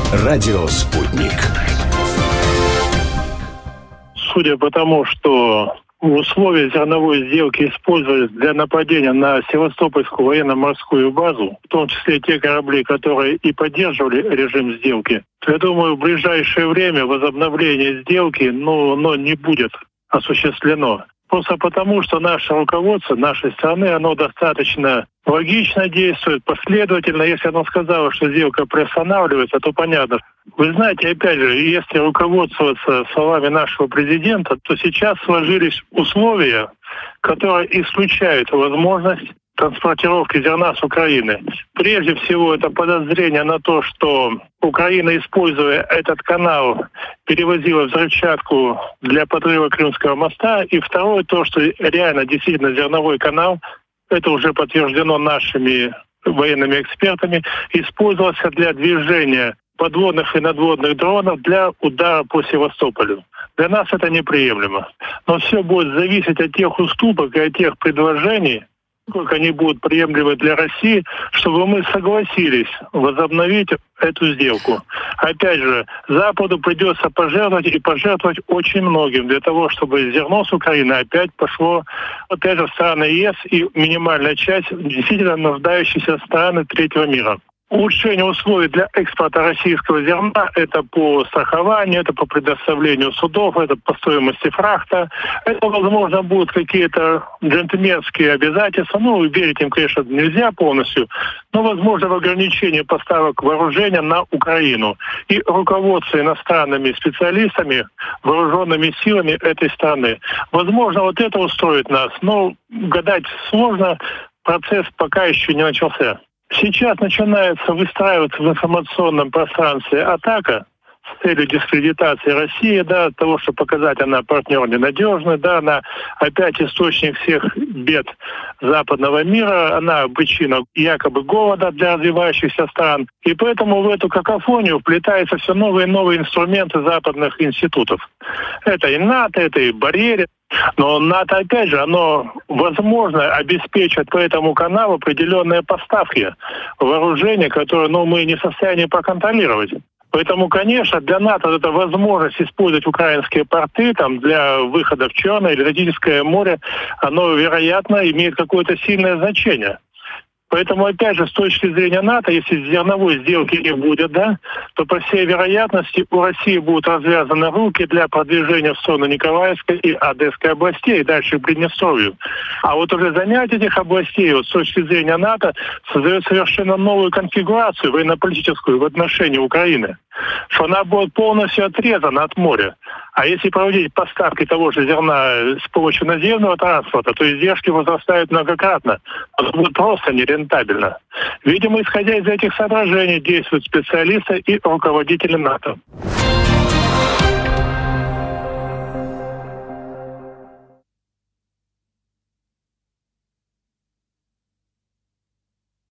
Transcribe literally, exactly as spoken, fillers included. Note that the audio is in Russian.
Радио «Спутник». Судя по тому, что условия зерновой сделки использовались для нападения на Севастопольскую военно-морскую базу, в том числе те корабли, которые и поддерживали режим сделки, то я думаю, в ближайшее время возобновление сделки, ну, оно не будет осуществлено. Просто потому, что наше руководство нашей страны, оно достаточно логично действует, последовательно. Если оно сказало, что сделка приостанавливается, то понятно. Вы знаете, опять же, если руководствоваться словами нашего президента, то сейчас сложились условия, которые исключают возможность транспортировки зерна с Украины. Прежде всего, это подозрение на то, что Украина, используя этот канал, перевозила взрывчатку для подрыва Крымского моста. И второе, то, что реально действительно зерновой канал, это уже подтверждено нашими военными экспертами, использовался для движения подводных и надводных дронов для удара по Севастополю. Для нас это неприемлемо. Но все будет зависеть от тех уступок и от тех предложений, сколько они будут приемлемы для России, чтобы мы согласились возобновить эту сделку. Опять же, Западу придется пожертвовать и пожертвовать очень многим для того, чтобы зерно с Украины опять пошло, опять же, в страны ЕС и минимальная часть действительно нуждающиеся страны третьего мира. Улучшение условий для экспорта российского зерна – это по страхованию, это по предоставлению судов, это по стоимости фрахта. Это, возможно, будут какие-то джентльменские обязательства. Ну, верить им, конечно, нельзя полностью, но, возможно, в ограничении поставок вооружения на Украину. И руководство иностранными специалистами, вооруженными силами этой страны. Возможно, вот это устроит нас, но гадать сложно, процесс пока еще не начался. Сейчас начинается выстраиваться в информационном пространстве атака с целью дискредитации России, да, от того, чтобы показать, она партнер ненадежный, да, она опять источник всех бед западного мира, она причина якобы голода для развивающихся стран. И поэтому в эту какофонию вплетаются все новые и новые инструменты западных институтов. Это и НАТО, это и барьеры. Но НАТО, опять же, оно, возможно, обеспечит по этому каналу определенные поставки вооружения, которые, ну, мы не в состоянии проконтролировать. Поэтому, конечно, для НАТО это возможность использовать украинские порты там, для выхода в Черное или Адриатическое море, оно, вероятно, имеет какое-то сильное значение. Поэтому, опять же, с точки зрения НАТО, если зерновой сделки не будет, да, то, по всей вероятности, у России будут развязаны руки для продвижения в сторону Николаевской и Одесской областей, и дальше к Приднестровью. А вот уже занятие этих областей, вот, с точки зрения НАТО, создает совершенно новую конфигурацию военно-политическую в отношении Украины, что она будет полностью отрезана от моря. А если проводить поставки того же зерна с помощью наземного транспорта, то издержки возрастают многократно. Это будет просто нерентабельно. Видимо, исходя из этих соображений, действуют специалисты и руководители НАТО.